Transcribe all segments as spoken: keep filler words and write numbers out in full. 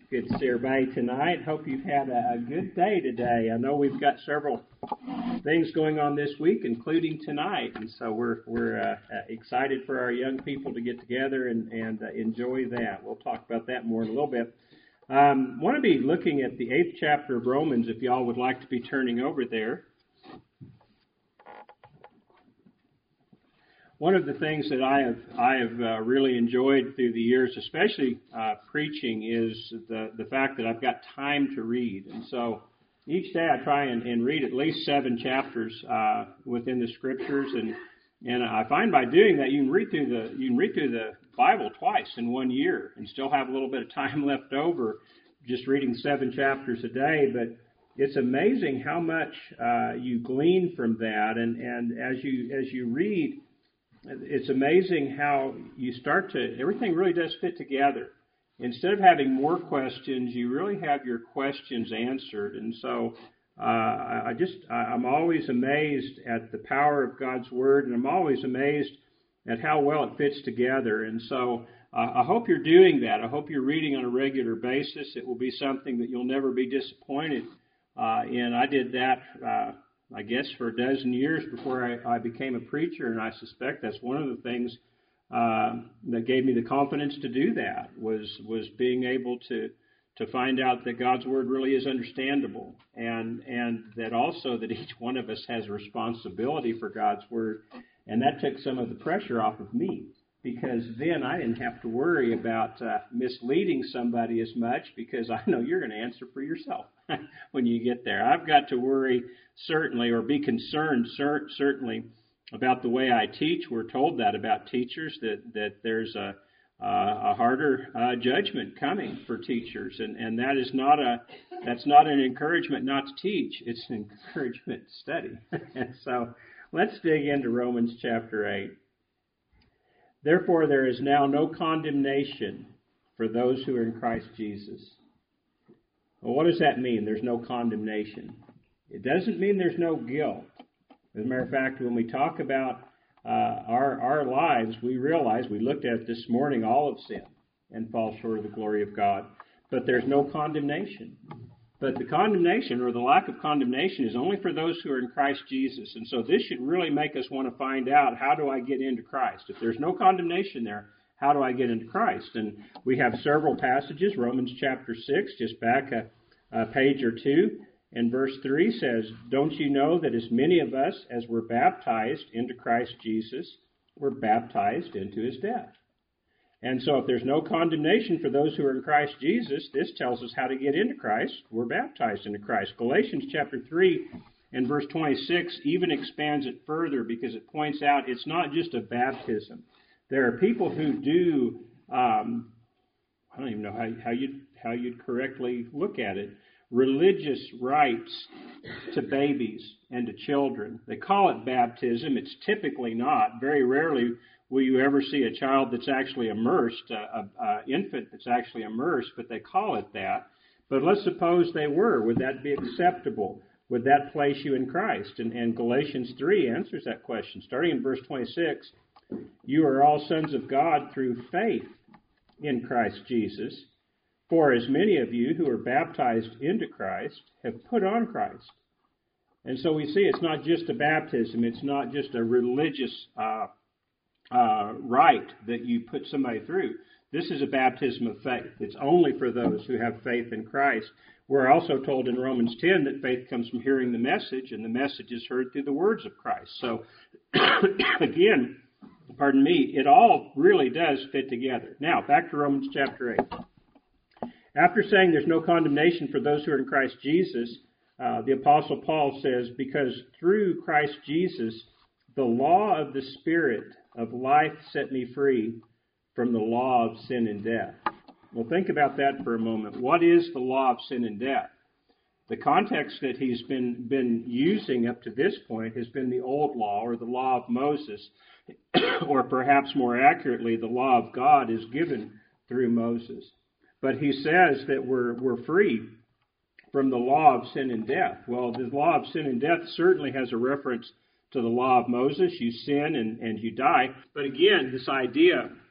Good to see everybody tonight. Hope you've had a, a good day today. I know we've got several things going on this week, including tonight, and so we're we're uh, excited for our young people to get together and, and uh, enjoy that. We'll talk about that more in a little bit. Um, want to be looking at the eighth chapter of Romans, if y'all would like to be turning over there. One of the things that I have I have uh, really enjoyed through the years, especially uh, preaching, is the, the fact that I've got time to read. And so each day I try and, and read at least seven chapters uh, within the Scriptures, and and I find by doing that you can read through the you can read through the Bible twice in one year and still have a little bit of time left over just reading seven chapters a day. But it's amazing how much uh, you glean from that, and, and as you as you read, it's amazing how you start to, everything really does fit together. Instead of having more questions, you really have your questions answered. And so uh, I just, I'm always amazed at the power of God's Word, and I'm always amazed at how well it fits together. And so uh, I hope you're doing that. I hope you're reading on a regular basis. It will be something that you'll never be disappointed uh, in. I did that uh I guess, for a dozen years before I, I became a preacher, and I suspect that's one of the things uh, that gave me the confidence to do that, was was being able to to find out that God's Word really is understandable, and and that also that each one of us has a responsibility for God's Word, and that took some of the pressure off of me, because then I didn't have to worry about uh, misleading somebody as much, because I know you're going to answer for yourself when you get there. I've got to worry certainly, or be concerned cer- certainly about the way I teach. We're told that about teachers, that, that there's a, uh, a harder uh, judgment coming for teachers, and, and that is not a that's not an encouragement not to teach. It's an encouragement to study. And so let's dig into Romans chapter eight. Therefore, there is now no condemnation for those who are in Christ Jesus. Well, what does that mean? There's no condemnation. It doesn't mean there's no guilt. As a matter of fact, when we talk about uh, our our lives, we realize, we looked at it this morning, all of sin and fall short of the glory of God. But there's no condemnation. But the condemnation, or the lack of condemnation, is only for those who are in Christ Jesus. And so this should really make us want to find out, how do I get into Christ? If there's no condemnation there, how do I get into Christ? And we have several passages. Romans chapter six, just back a, a page or two, and verse three says, "Don't you know that as many of us as were baptized into Christ Jesus were baptized into his death?" And so if there's no condemnation for those who are in Christ Jesus, this tells us how to get into Christ. We're baptized into Christ. Galatians chapter three and verse twenty-six even expands it further, because it points out it's not just a baptism. There are people who do, um, I don't even know how, how, you'd, how you'd correctly look at it, religious rites to babies and to children. They call it baptism. It's typically not. Very rarely will you ever see a child that's actually immersed, an infant that's actually immersed, but they call it that. But let's suppose they were. Would that be acceptable? Would that place you in Christ? And, and Galatians three answers that question. Starting in verse twenty-six, "You are all sons of God through faith in Christ Jesus. For as many of you who are baptized into Christ have put on Christ." And so we see it's not just a baptism. It's not just a religious uh Uh, rite that you put somebody through. This is a baptism of faith. It's only for those who have faith in Christ. We're also told in Romans ten that faith comes from hearing the message, and the message is heard through the words of Christ. So, again, pardon me, it all really does fit together. Now, back to Romans chapter eight. After saying there's no condemnation for those who are in Christ Jesus, uh, the Apostle Paul says, "Because through Christ Jesus, the law of the Spirit of life set me free from the law of sin and death." Well, think about that for a moment. What is the law of sin and death? The context that he's been, been using up to this point has been the old law, or the law of Moses, or perhaps more accurately, the law of God is given through Moses. But he says that we're, we're free from the law of sin and death. Well, the law of sin and death certainly has a reference to the law of Moses. You sin and, and you die. But again, this idea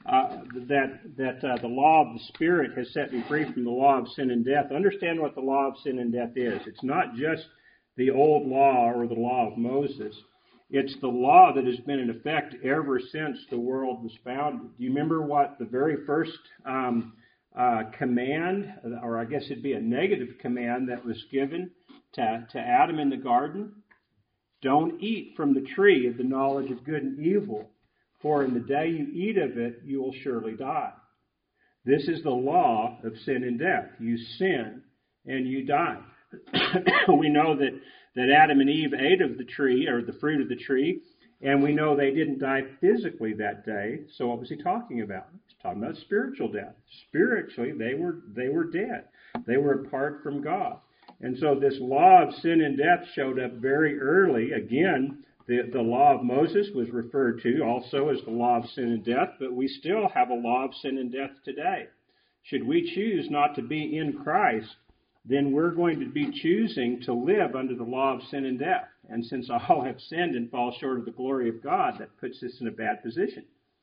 uh, that that uh, the law of the Spirit has set me free from the law of sin and death, understand what the law of sin and death is. It's not just the old law or the law of Moses. It's the law that has been in effect ever since the world was founded. Do you remember what the very first um, uh, command, or I guess it'd be a negative command that was given to, to Adam in the garden? Don't eat from the tree of the knowledge of good and evil, for in the day you eat of it, you will surely die. This is the law of sin and death. You sin and you die. We know that, that Adam and Eve ate of the tree, or the fruit of the tree, and we know they didn't die physically that day. So what was he talking about? He's talking about spiritual death. Spiritually, they were they were dead. They were apart from God. And so this law of sin and death showed up very early. Again, the, the law of Moses was referred to also as the law of sin and death, but we still have a law of sin and death today. Should we choose not to be in Christ, then we're going to be choosing to live under the law of sin and death. And since all have sinned and fall short of the glory of God, that puts us in a bad position.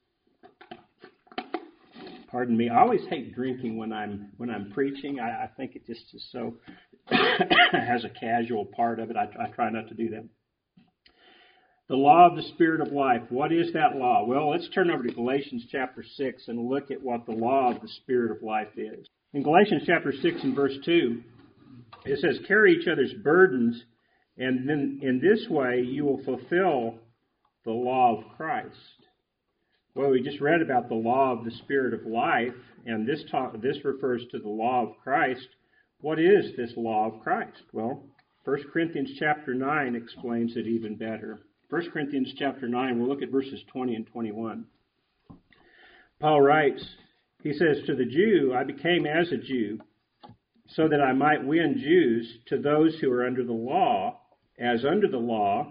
Pardon me. I always hate drinking when I'm when I'm preaching. I, I think it just is so has a casual part of it. I, I try not to do that. The law of the Spirit of life. What is that law? Well, let's turn over to Galatians chapter six and look at what the law of the Spirit of life is. In Galatians chapter six and verse two, it says, carry each other's burdens, and then in this way you will fulfill the law of Christ. Well, we just read about the law of the Spirit of life, and this talk, this refers to the law of Christ. What is this law of Christ? Well, First Corinthians chapter nine explains it even better. First Corinthians chapter nine, we'll look at verses twenty and twenty-one. Paul writes, he says, to the Jew, I became as a Jew, so that I might win Jews. To those who are under the law, as under the law,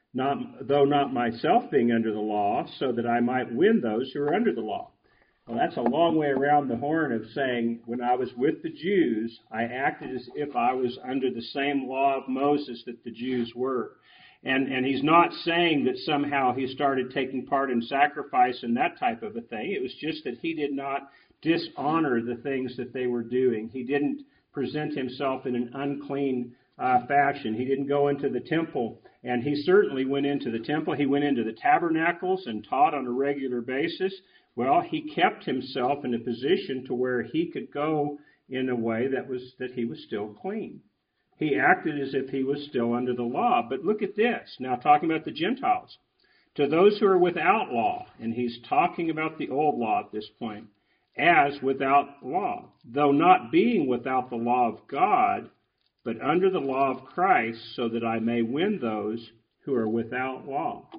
not, though not myself being under the law, so that I might win those who are under the law. Well, that's a long way around the horn of saying, when I was with the Jews, I acted as if I was under the same law of Moses that the Jews were. And, and he's not saying that somehow he started taking part in sacrifice and that type of a thing. It was just that he did not dishonor the things that they were doing. He didn't present himself in an unclean uh, fashion. He didn't go into the temple, and he certainly went into the temple. He went into the tabernacles and taught on a regular basis. Well, he kept himself in a position to where he could go in a way that was that he was still clean. He acted as if he was still under the law. But look at this. Now talking about the Gentiles. To those who are without law, and he's talking about the old law at this point, as without law, though not being without the law of God, but under the law of Christ, so that I may win those who are without law.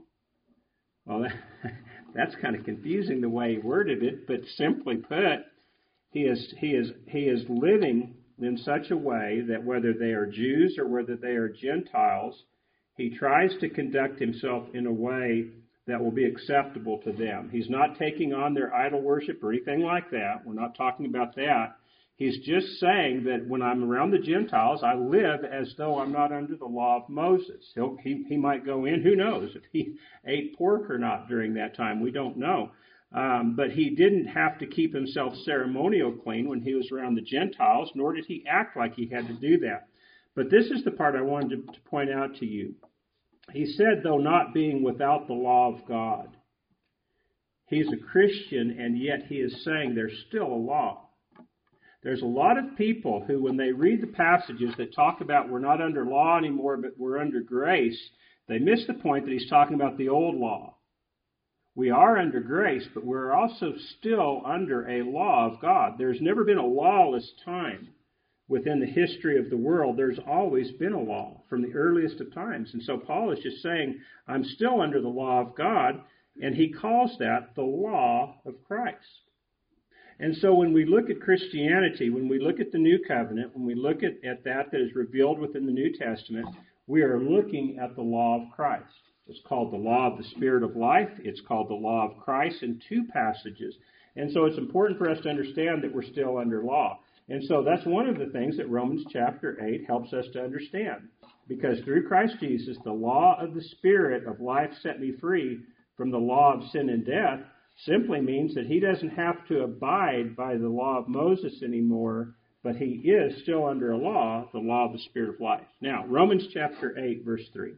Well, that, that's kind of confusing the way he worded it, but simply put, he is he is he is living in such a way that whether they are Jews or whether they are Gentiles, he tries to conduct himself in a way that will be acceptable to them. He's not taking on their idol worship or anything like that. We're not talking about that. He's just saying that when I'm around the Gentiles, I live as though I'm not under the law of Moses. He'll, he, he might go in, who knows, if he ate pork or not during that time. We don't know. Um, but he didn't have to keep himself ceremonial clean when he was around the Gentiles, nor did he act like he had to do that. But this is the part I wanted to, to point out to you. He said, though not being without the law of God. He's a Christian, and yet he is saying there's still a law. There's a lot of people who, when they read the passages that talk about we're not under law anymore, but we're under grace, they miss the point that he's talking about the old law. We are under grace, but we're also still under a law of God. There's never been a lawless time within the history of the world. There's always been a law from the earliest of times. And so Paul is just saying, I'm still under the law of God, and he calls that the law of Christ. And so when we look at Christianity, when we look at the New Covenant, when we look at, at that that is revealed within the New Testament, we are looking at the law of Christ. It's called the law of the Spirit of life. It's called the law of Christ in two passages. And so it's important for us to understand that we're still under law. And so that's one of the things that Romans chapter eight helps us to understand. Because through Christ Jesus, the law of the Spirit of life set me free from the law of sin and death. simply means that he doesn't have to abide by the law of Moses anymore, but he is still under a law, the law of the Spirit of life. Now, Romans chapter eight, verse three.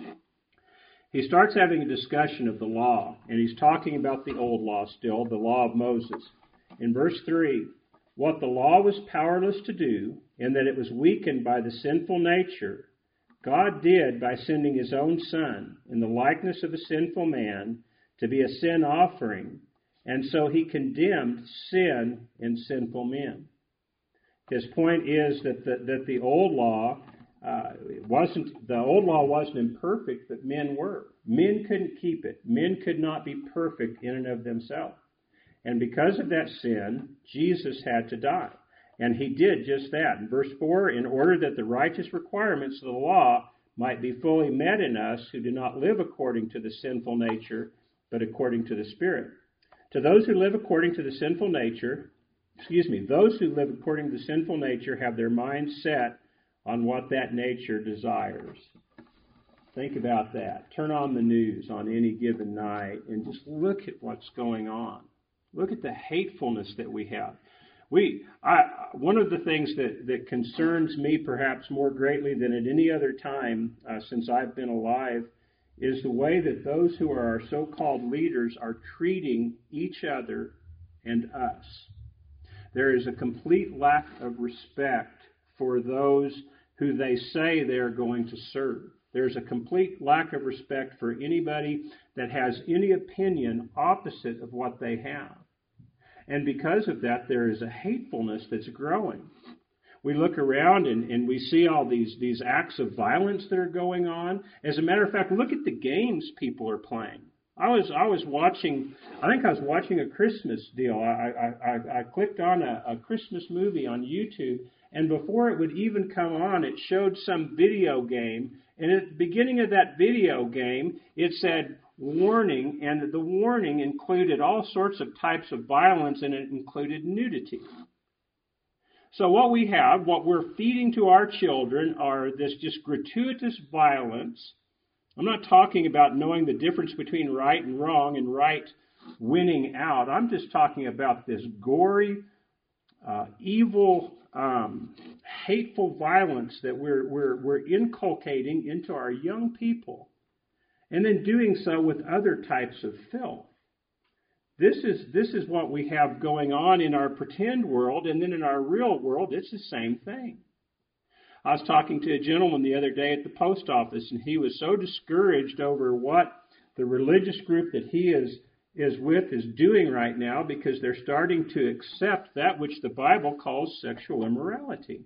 He starts having a discussion of the law, and he's talking about the old law still, the law of Moses. In verse three, what the law was powerless to do, in that it was weakened by the sinful nature, God did by sending his own Son in the likeness of a sinful man to be a sin offering, and so he condemned sin in sinful men. His point is that the, that the old law uh, wasn't the old law wasn't imperfect, but men were. Men couldn't keep it. Men could not be perfect in and of themselves. And because of that sin, Jesus had to die. And he did just that. In verse four, in order that the righteous requirements of the law might be fully met in us who do not live according to the sinful nature, but according to the Spirit. To those who live according to the sinful nature, excuse me, those who live according to the sinful nature have their minds set on what that nature desires. Think about that. Turn on the news on any given night and just look at what's going on. Look at the hatefulness that we have. We, I, one of the things that, that concerns me perhaps more greatly than at any other time uh, since I've been alive is the way that those who are our so-called leaders are treating each other and us. There is a complete lack of respect for those who they say they are going to serve. There's a complete lack of respect for anybody that has any opinion opposite of what they have. And because of that, there is a hatefulness that's growing. We look around and, and we see all these, these acts of violence that are going on. As a matter of fact, look at the games people are playing. I was I was watching, I think I was watching a Christmas deal. I, I, I, I clicked on a, a Christmas movie on YouTube, and before it would even come on, it showed some video game. And at the beginning of that video game, it said, warning, and the warning included all sorts of types of violence, and it included nudity. So what we have, what we're feeding to our children are this just gratuitous violence. I'm not talking about knowing the difference between right and wrong and right winning out. I'm just talking about this gory, uh, evil, um, hateful violence that we're, we're, we're inculcating into our young people. And then doing so with other types of filth. This is this is what we have going on in our pretend world, and then in our real world, it's the same thing. I was talking to a gentleman the other day at the post office, and he was so discouraged over what the religious group that he is, is with is doing right now because they're starting to accept that which the Bible calls sexual immorality.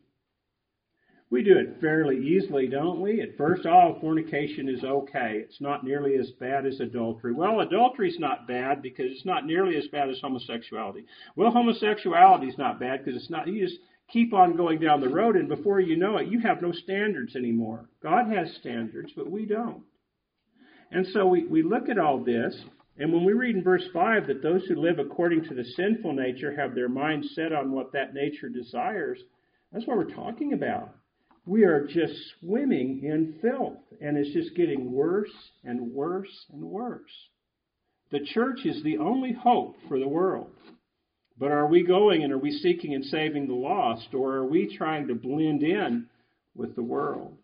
We do it fairly easily, don't we? At first, oh, fornication is okay. It's not nearly as bad as adultery. Well, adultery is not bad because it's not nearly as bad as homosexuality. Well, homosexuality is not bad because it's not. You just keep on going down the road, and before you know it, you have no standards anymore. God has standards, but we don't. And so we, we look at all this, and when we read in verse five that those who live according to the sinful nature have their minds set on what that nature desires, that's what we're talking about. We are just swimming in filth, and it's just getting worse and worse and worse. The church is the only hope for the world. But are we going and are we seeking and saving the lost, or are we trying to blend in with the world?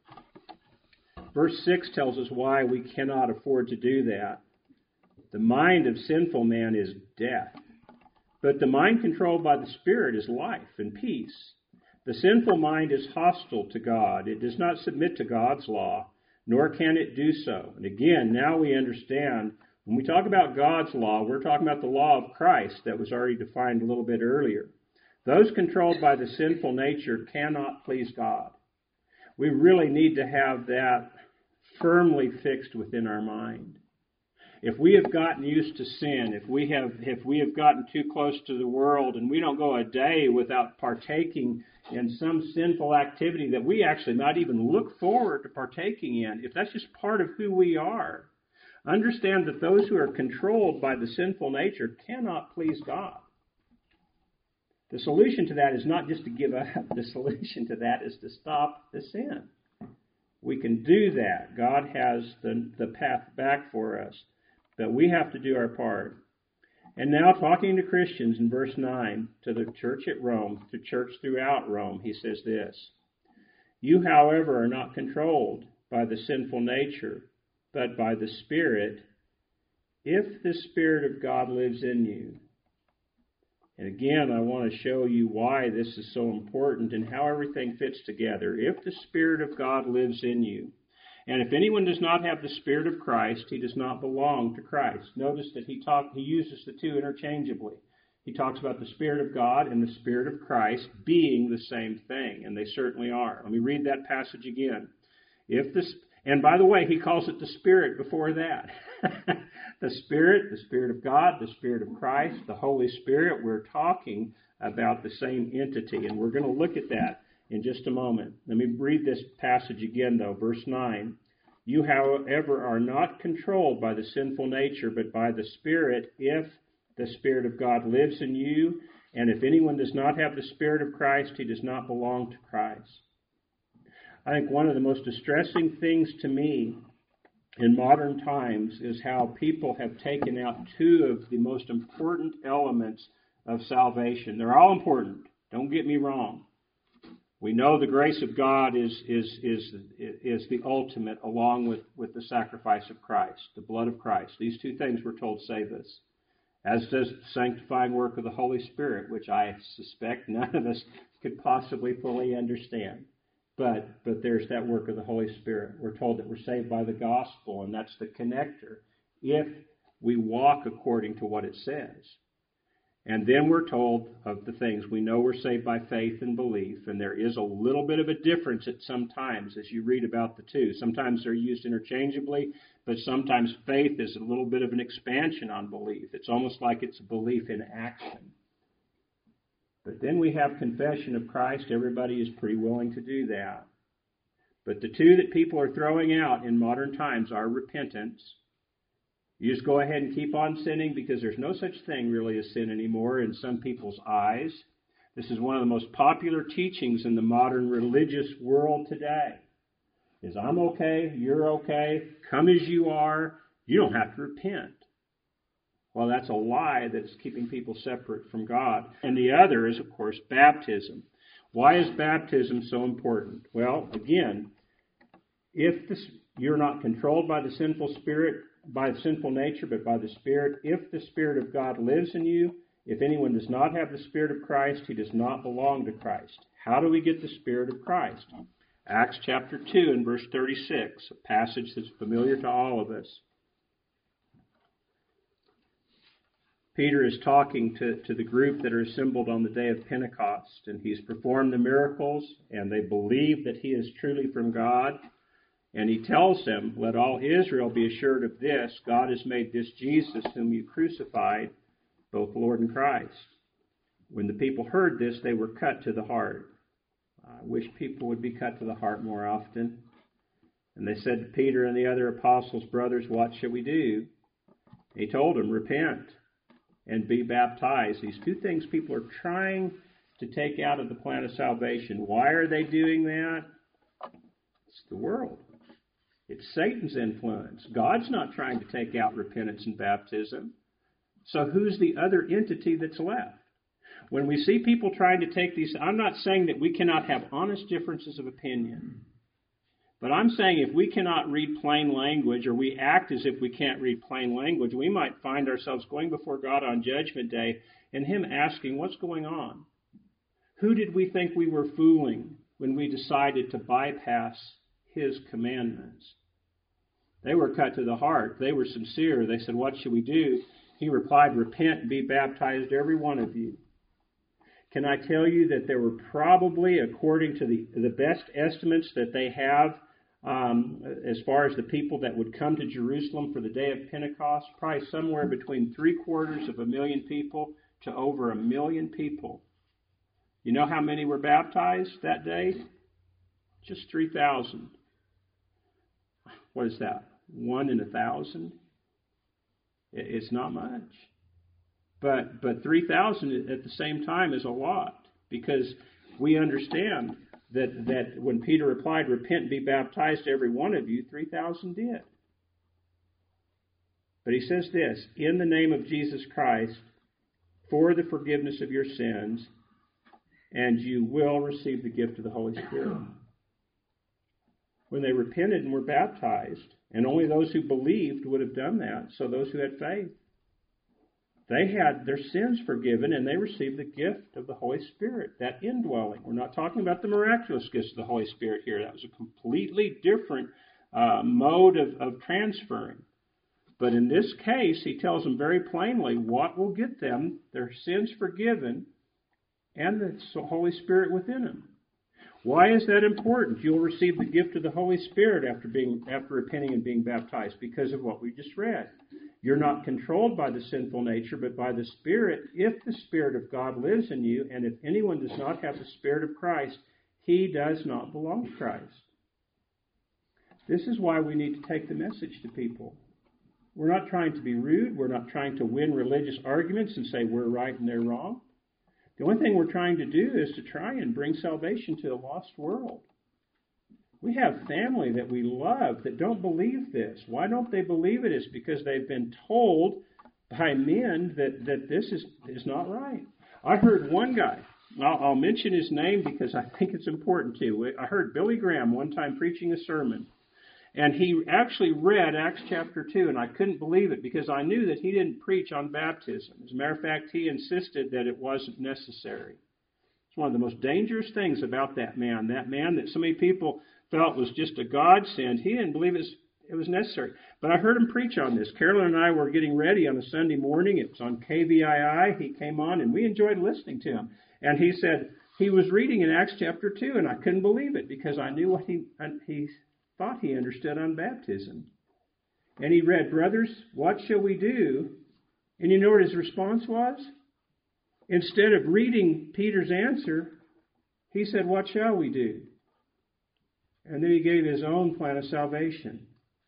Verse six tells us why we cannot afford to do that. The mind of sinful man is death, but the mind controlled by the Spirit is life and peace. The sinful mind is hostile to God. It does not submit to God's law, nor can it do so. And again, now we understand, when we talk about God's law, we're talking about the law of Christ that was already defined a little bit earlier. Those controlled by the sinful nature cannot please God. We really need to have that firmly fixed within our mind. If we have gotten used to sin, if we have if we have gotten too close to the world and we don't go a day without partaking in some sinful activity that we actually not even look forward to partaking in, if that's just part of who we are, understand that those who are controlled by the sinful nature cannot please God. The solution to that is not just to give up. The solution to that is to stop the sin. We can do that. God has the, the path back for us. But we have to do our part. And now talking to Christians in verse nine, to the church at Rome, to church throughout Rome, he says this, "You, however, are not controlled by the sinful nature, but by the Spirit, if the Spirit of God lives in you." And again, I want to show you why this is so important and how everything fits together. If the Spirit of God lives in you, and if anyone does not have the Spirit of Christ, he does not belong to Christ. Notice that he talk, he uses the two interchangeably. He talks about the Spirit of God and the Spirit of Christ being the same thing, and they certainly are. Let me read that passage again. If this, and by the way, he calls it the Spirit before that. The Spirit, the Spirit of God, the Spirit of Christ, the Holy Spirit, we're talking about the same entity, and we're going to look at that in just a moment. Let me read this passage again, though. Verse nine. "You, however, are not controlled by the sinful nature, but by the Spirit, if the Spirit of God lives in you. And if anyone does not have the Spirit of Christ, he does not belong to Christ." I think one of the most distressing things to me in modern times is how people have taken out two of the most important elements of salvation. They're all important. Don't get me wrong. We know the grace of God is is is is the ultimate, along with, with the sacrifice of Christ, the blood of Christ. These two things we're told save us. As does the sanctifying work of the Holy Spirit, which I suspect none of us could possibly fully understand. But but there's that work of the Holy Spirit. We're told that we're saved by the gospel, and that's the connector, if we walk according to what it says. And then we're told of the things. We know we're saved by faith and belief, and there is a little bit of a difference at some times as you read about the two. Sometimes they're used interchangeably, but sometimes faith is a little bit of an expansion on belief. It's almost like it's a belief in action. But then we have confession of Christ. Everybody is pretty willing to do that. But the two that people are throwing out in modern times are repentance. You just go ahead and keep on sinning because there's no such thing really as sin anymore in some people's eyes. This is one of the most popular teachings in the modern religious world today. Is I'm okay, you're okay, come as you are, you don't have to repent. Well, that's a lie that's keeping people separate from God. And the other is, of course, baptism. Why is baptism so important? Well, again, if this, you're not controlled by the sinful spirit, by the sinful nature, but by the Spirit, if the Spirit of God lives in you, if anyone does not have the Spirit of Christ, he does not belong to Christ. How do we get the Spirit of Christ? Acts chapter two and verse thirty-six, a passage that's familiar to all of us. Peter is talking to, to the group that are assembled on the day of Pentecost, and he's performed the miracles, and they believe that he is truly from God. And he tells them, "Let all Israel be assured of this, God has made this Jesus whom you crucified, both Lord and Christ." When the people heard this, they were cut to the heart. I wish people would be cut to the heart more often. And they said to Peter and the other apostles, "Brothers, what shall we do?" He told them, "Repent and be baptized." These two things people are trying to take out of the plan of salvation. Why are they doing that? It's the world. It's Satan's influence. God's not trying to take out repentance and baptism. So who's the other entity that's left? When we see people trying to take these, I'm not saying that we cannot have honest differences of opinion. But I'm saying if we cannot read plain language, or we act as if we can't read plain language, we might find ourselves going before God on Judgment Day and Him asking, what's going on? Who did we think we were fooling when we decided to bypass His commandments? They were cut to the heart. They were sincere. They said, "What should we do?" He replied, "Repent and be baptized, every one of you." Can I tell you that there were probably, according to the, the best estimates that they have, um, as far as the people that would come to Jerusalem for the day of Pentecost, probably somewhere between three quarters of a million people to over a million people. You know how many were baptized that day? Just three thousand. What is that? One in a thousand? It's not much. But but three thousand at the same time is a lot, because we understand that, that when Peter replied, "Repent and be baptized, every one of you," three thousand did. But he says this, in the name of Jesus Christ, for the forgiveness of your sins, and you will receive the gift of the Holy Spirit. When they repented and were baptized, and only those who believed would have done that, so those who had faith, they had their sins forgiven, and they received the gift of the Holy Spirit, that indwelling. We're not talking about the miraculous gifts of the Holy Spirit here. That was a completely different uh, mode of, of transferring. But in this case, he tells them very plainly what will get them their sins forgiven and the Holy Spirit within them. Why is that important? You'll receive the gift of the Holy Spirit after being after repenting and being baptized because of what we just read. You're not controlled by the sinful nature, but by the Spirit, if the Spirit of God lives in you, and if anyone does not have the Spirit of Christ, he does not belong to Christ. This is why we need to take the message to people. We're not trying to be rude. We're not trying to win religious arguments and say we're right and they're wrong. The only thing we're trying to do is to try and bring salvation to a lost world. We have family that we love that don't believe this. Why don't they believe it? It's because they've been told by men that, that this is, is not right. I heard one guy, I'll, I'll mention his name because I think it's important to. I heard Billy Graham one time preaching a sermon. And he actually read Acts chapter two, and I couldn't believe it because I knew that he didn't preach on baptism. As a matter of fact, he insisted that it wasn't necessary. It's one of the most dangerous things about that man. That man that so many people felt was just a godsend. He didn't believe it was, it was necessary. But I heard him preach on this. Carolyn and I were getting ready on a Sunday morning. It was on K V I I. He came on, and we enjoyed listening to him. And he said he was reading in Acts chapter two, and I couldn't believe it because I knew what he he. thought he understood on baptism. And he read, brothers, what shall we do? And you know what his response was? Instead of reading Peter's answer, he said, what shall we do? And then he gave his own plan of salvation.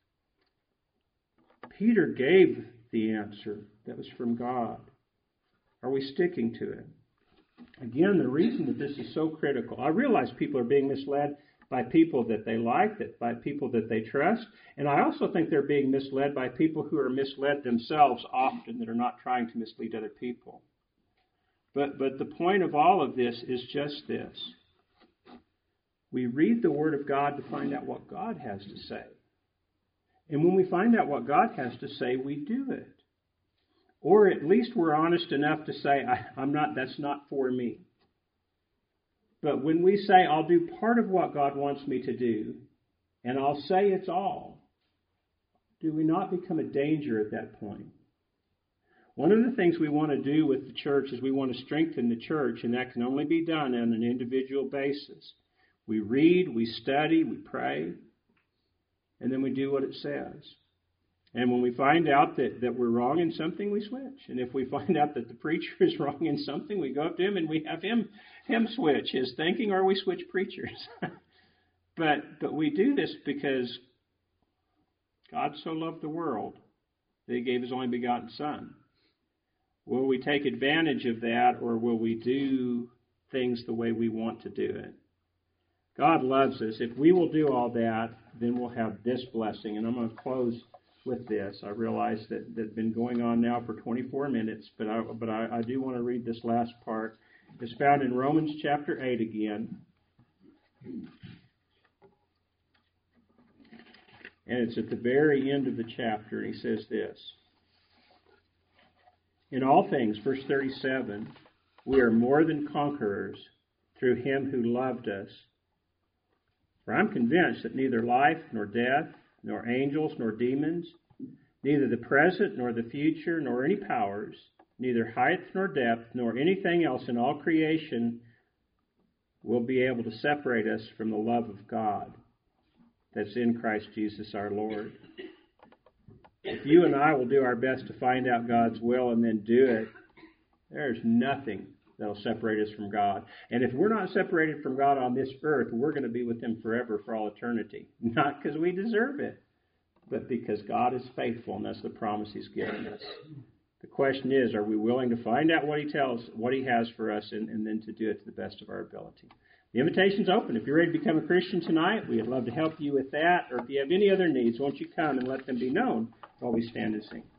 Peter gave the answer that was from God. Are we sticking to it? Again, the reason that this is so critical, I realize people are being misled by people that they like, that by people that they trust. And I also think they're being misled by people who are misled themselves often, that are not trying to mislead other people. But but the point of all of this is just this. We read the Word of God to find out what God has to say. And when we find out what God has to say, we do it. Or at least we're honest enough to say, I, I'm not, that's not for me. But when we say, I'll do part of what God wants me to do, and I'll say it's all, do we not become a danger at that point? One of the things we want to do with the church is we want to strengthen the church, and that can only be done on an individual basis. We read, we study, we pray, and then we do what it says. And when we find out that, that we're wrong in something, we switch. And if we find out that the preacher is wrong in something, we go up to him and we have him him switch his thinking, or we switch preachers. but but we do this because God so loved the world that he gave his only begotten Son. Will we take advantage of that, or will we do things the way we want to do it? God loves us. If we will do all that, then we'll have this blessing. And I'm going to close with this. I realize that that's been going on now for twenty-four minutes, but I, but I, I do want to read this last part. It's found in Romans chapter eight again. And it's at the very end of the chapter. And he says this. In all things, verse thirty-seven, we are more than conquerors through him who loved us. For I'm convinced that neither life nor death, nor angels, nor demons, neither the present nor the future, nor any powers, neither height nor depth, nor anything else in all creation will be able to separate us from the love of God that's in Christ Jesus our Lord. If you and I will do our best to find out God's will and then do it, there's nothing that'll separate us from God. And if we're not separated from God on this earth, we're going to be with him forever for all eternity. Not because we deserve it, but because God is faithful, and that's the promise he's given us. The question is, are we willing to find out what he tells, what he has for us, and, and then to do it to the best of our ability? The invitation's open. If you're ready to become a Christian tonight, we'd love to help you with that. Or if you have any other needs, won't you come and let them be known while we stand and sing.